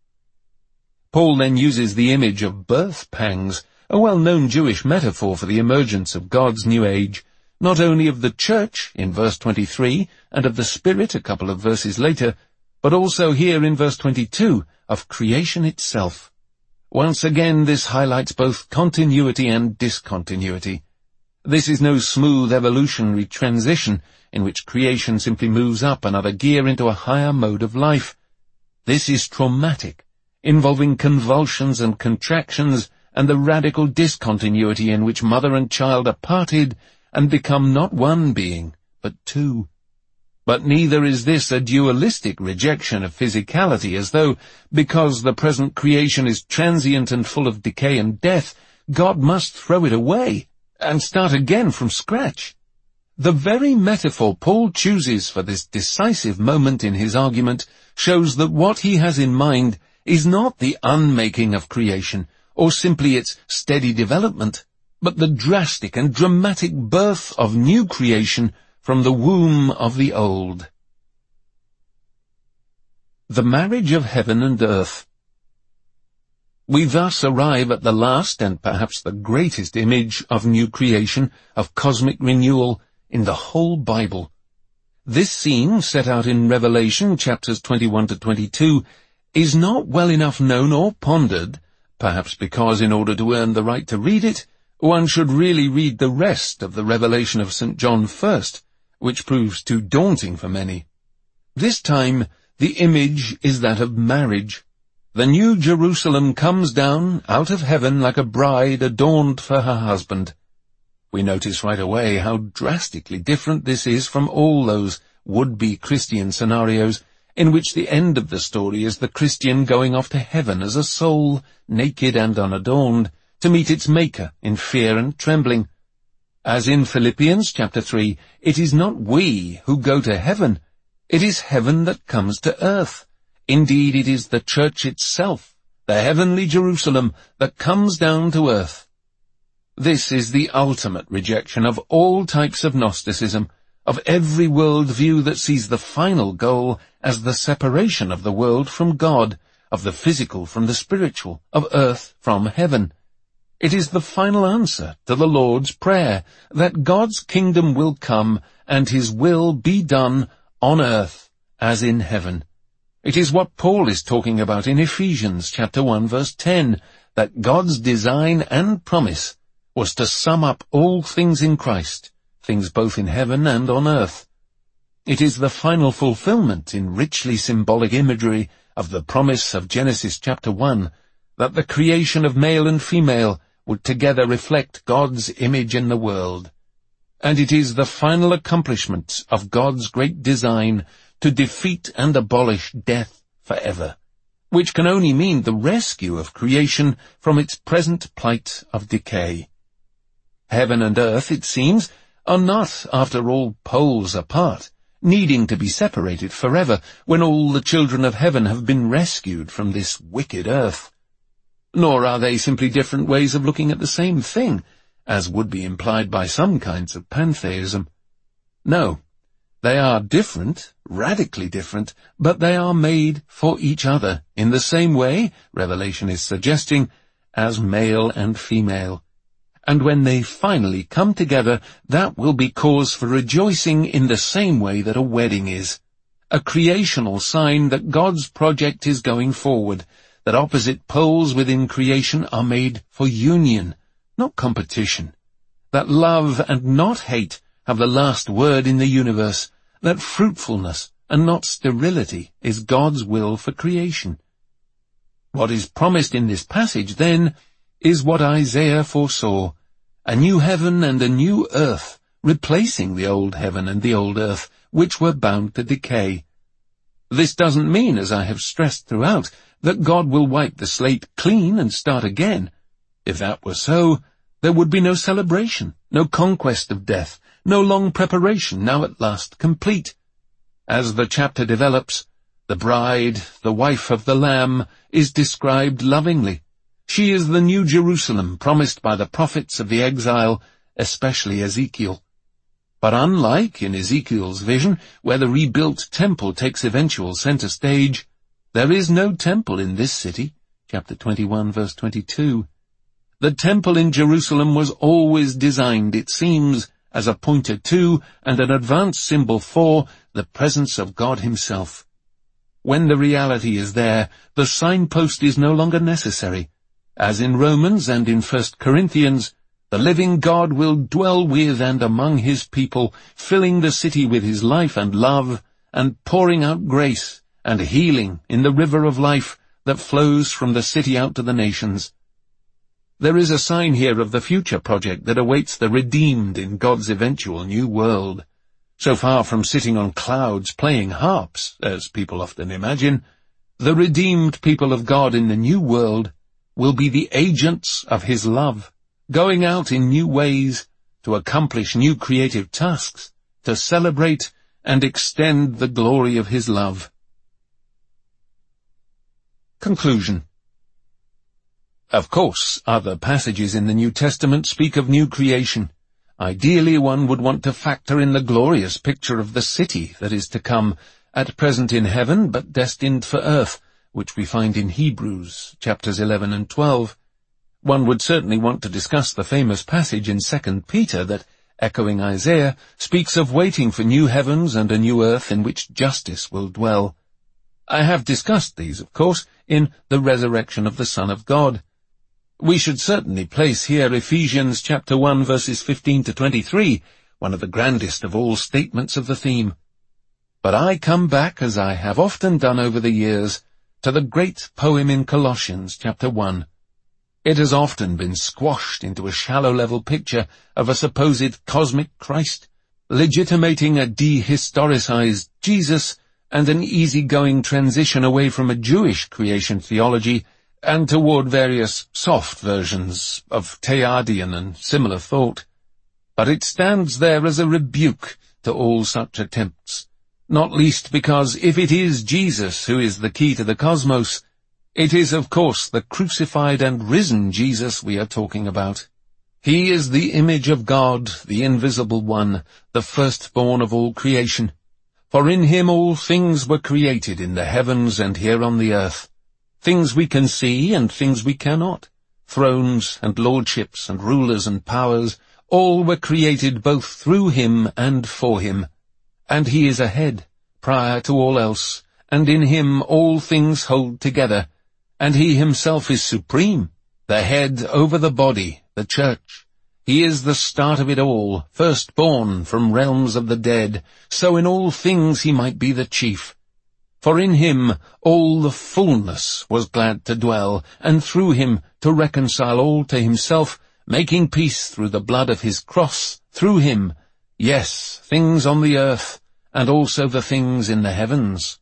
Paul then uses the image of birth pangs, a well-known Jewish metaphor for the emergence of God's new age, not only of the church in verse 23 and of the Spirit a couple of verses later, but also here in verse 22 of creation itself. Once again, this highlights both continuity and discontinuity. This is no smooth evolutionary transition in which creation simply moves up another gear into a higher mode of life. This is traumatic, involving convulsions and contractions and the radical discontinuity in which mother and child are parted and become not one being, but two. But neither is this a dualistic rejection of physicality, as though, because the present creation is transient and full of decay and death, God must throw it away and start again from scratch. The very metaphor Paul chooses for this decisive moment in his argument shows that what he has in mind is not the unmaking of creation, or simply its steady development, but the drastic and dramatic birth of new creation from the womb of the old. The marriage of heaven and earth. We thus arrive at the last and perhaps the greatest image of new creation, of cosmic renewal, in the whole Bible. This scene, set out in Revelation chapters 21 to 22, is not well enough known or pondered, perhaps because in order to earn the right to read it, one should really read the rest of the Revelation of St. John first, which proves too daunting for many. This time, the image is that of marriage. The new Jerusalem comes down out of heaven like a bride adorned for her husband. We notice right away how drastically different this is from all those would-be Christian scenarios in which the end of the story is the Christian going off to heaven as a soul, naked and unadorned, to meet its Maker in fear and trembling. As in Philippians chapter 3, it is not we who go to heaven, It is heaven that comes to earth. Indeed, it is the church itself, the heavenly Jerusalem, that comes down to earth. This is the ultimate rejection of all types of Gnosticism, of every world view that sees the final goal as the separation of the world from God, of the physical from the spiritual, of earth from heaven. It is the final answer to the Lord's Prayer, that God's kingdom will come and his will be done on earth as in heaven. It is what Paul is talking about in Ephesians chapter 1 verse 10, that God's design and promise was to sum up all things in Christ, things both in heaven and on earth. It is the final fulfillment in richly symbolic imagery of the promise of Genesis chapter 1, that the creation of male and female would together reflect God's image in the world. And it is the final accomplishment of God's great design to defeat and abolish death forever, which can only mean the rescue of creation from its present plight of decay. Heaven and earth, it seems, are not, after all, poles apart, needing to be separated forever when all the children of heaven have been rescued from this wicked earth. Nor are they simply different ways of looking at the same thing, as would be implied by some kinds of pantheism. No, they are different, radically different, but they are made for each other in the same way, Revelation is suggesting, as male and female. And when they finally come together, that will be cause for rejoicing in the same way that a wedding is. A creational sign that God's project is going forward, that opposite poles within creation are made for union, not competition. That love and not hate have the last word in the universe, that fruitfulness and not sterility is God's will for creation. What is promised in this passage, then, is what Isaiah foresaw, a new heaven and a new earth, replacing the old heaven and the old earth, which were bound to decay. This doesn't mean, as I have stressed throughout, that God will wipe the slate clean and start again. If that were so, there would be no celebration, no conquest of death, no long preparation, now at last complete. As the chapter develops, the bride, the wife of the Lamb, is described lovingly. She is the new Jerusalem promised by the prophets of the exile, especially Ezekiel. But unlike in Ezekiel's vision, where the rebuilt temple takes eventual center stage, there is no temple in this city, chapter 21 verse 22. The temple in Jerusalem was always designed, it seems, as a pointer to and an advanced symbol for the presence of God himself. When the reality is there, the signpost is no longer necessary. As in Romans and in 1 Corinthians, the living God will dwell with and among his people, filling the city with his life and love, and pouring out grace and healing in the river of life that flows from the city out to the nations. There is a sign here of the future project that awaits the redeemed in God's eventual new world. So far from sitting on clouds playing harps, as people often imagine, the redeemed people of God in the new world will be the agents of his love, going out in new ways to accomplish new creative tasks, to celebrate and extend the glory of his love. Conclusion. Of course, other passages in the New Testament speak of new creation. Ideally, one would want to factor in the glorious picture of the city that is to come, at present in heaven but destined for earth, which we find in Hebrews, chapters 11 and 12. One would certainly want to discuss the famous passage in 2 Peter that, echoing Isaiah, speaks of waiting for new heavens and a new earth in which justice will dwell. I have discussed these, of course, in the resurrection of the Son of God. We should certainly place here Ephesians chapter 1 verses 15 to 23, one of the grandest of all statements of the theme. But I come back, as I have often done over the years, to the great poem in Colossians chapter 1. It has often been squashed into a shallow-level picture of a supposed cosmic Christ, legitimating a dehistoricized Jesus and an easy-going transition away from a Jewish creation theology and toward various soft versions of Teilhardian and similar thought. But it stands there as a rebuke to all such attempts. not least because if it is Jesus who is the key to the cosmos, it is of course the crucified and risen Jesus we are talking about. He is the image of God, the invisible one, the firstborn of all creation. For in him all things were created in the heavens and here on the earth, things we can see and things we cannot, thrones and lordships and rulers and powers, all were created both through him and for him. And he is a head, prior to all else, and in him all things hold together, and he himself is supreme, the head over the body, the church. He is the start of it all, firstborn from realms of the dead, so in all things he might be the chief. For in him all the fullness was glad to dwell, and through him to reconcile all to himself, making peace through the blood of his cross, through him, yes, things on the earth, and also the things in the heavens.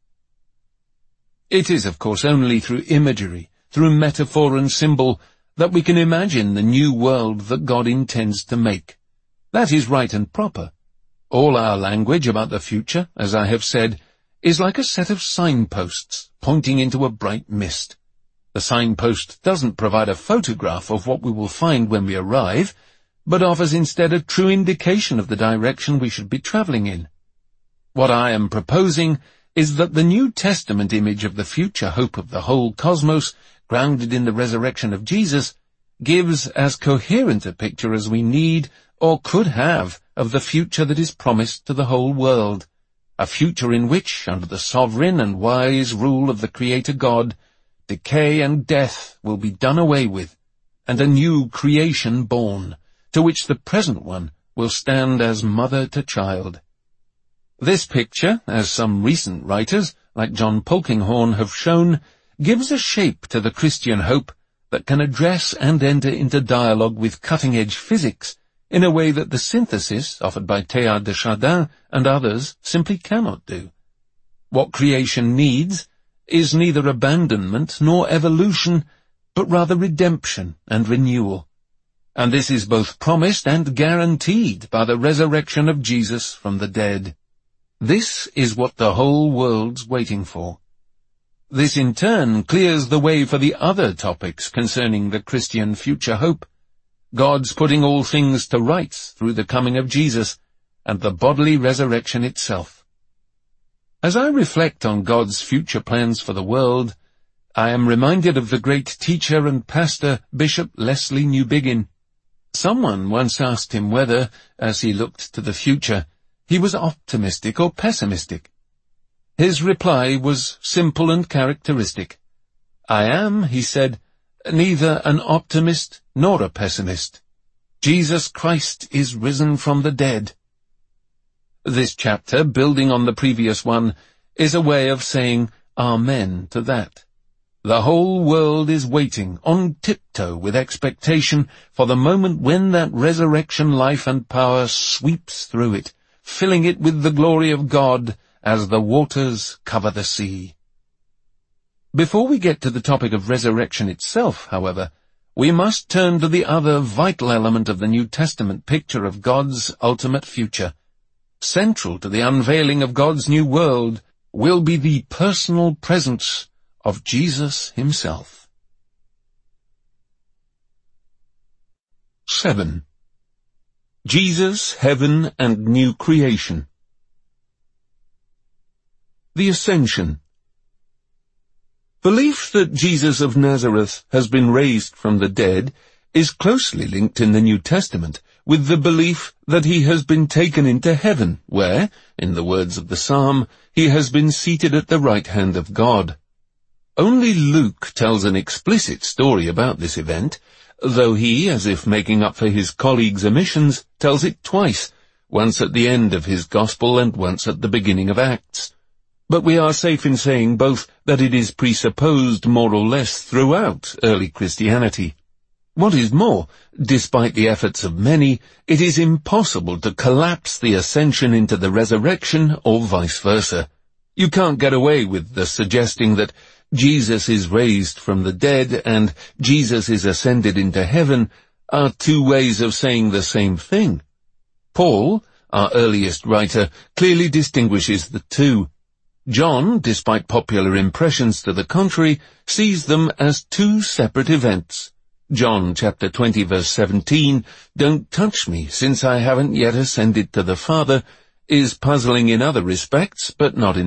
It is, of course, only through imagery, through metaphor and symbol, that we can imagine the new world that God intends to make. That is right and proper. All our language about the future, as I have said, is like a set of signposts pointing into a bright mist. The signpost doesn't provide a photograph of what we will find when we arrive, but offers instead a true indication of the direction we should be traveling in. What I am proposing is that the New Testament image of the future hope of the whole cosmos, grounded in the resurrection of Jesus, gives as coherent a picture as we need or could have of the future that is promised to the whole world, a future in which, under the sovereign and wise rule of the Creator God, decay and death will be done away with, and a new creation born, to which the present one will stand as mother to child. This picture, as some recent writers, like John Polkinghorne, have shown, gives a shape to the Christian hope that can address and enter into dialogue with cutting-edge physics in a way that the synthesis offered by Teilhard de Chardin and others simply cannot do. What creation needs is neither abandonment nor evolution, but rather redemption and renewal. And this is both promised and guaranteed by the resurrection of Jesus from the dead. This is what the whole world's waiting for. This in turn clears the way for the other topics concerning the Christian future hope, God's putting all things to rights through the coming of Jesus, and the bodily resurrection itself. As I reflect on God's future plans for the world, I am reminded of the great teacher and pastor Bishop Lesslie Newbigin. Someone once asked him whether, as he looked to the future, he was optimistic or pessimistic. His reply was simple and characteristic. I am, he said, neither an optimist nor a pessimist. Jesus Christ is risen from the dead. This chapter, building on the previous one, is a way of saying Amen to that. The whole world is waiting, on tiptoe with expectation, for the moment when that resurrection life and power sweeps through it, filling it with the glory of God as the waters cover the sea. Before we get to the topic of resurrection itself, however, we must turn to the other vital element of the New Testament picture of God's ultimate future. Central to the unveiling of God's new world will be the personal presence of Jesus himself. 7. Jesus, Heaven, and New Creation. The Ascension. Belief that Jesus of Nazareth has been raised from the dead is closely linked in the New Testament with the belief that he has been taken into heaven, where, in the words of the Psalm, he has been seated at the right hand of God. Only Luke tells an explicit story about this event, though he, as if making up for his colleagues' omissions, tells it twice, once at the end of his Gospel and once at the beginning of Acts. But we are safe in saying both that it is presupposed more or less throughout early Christianity. What is more, despite the efforts of many, it is impossible to collapse the ascension into the resurrection or vice versa. You can't get away with the suggesting that Jesus is raised from the dead and Jesus is ascended into heaven are two ways of saying the same thing. Paul, our earliest writer, clearly distinguishes the two. John, despite popular impressions to the contrary, sees them as two separate events. John chapter 20 verse 17, "Don't touch me, since I haven't yet ascended to the Father," is puzzling in other respects, but not in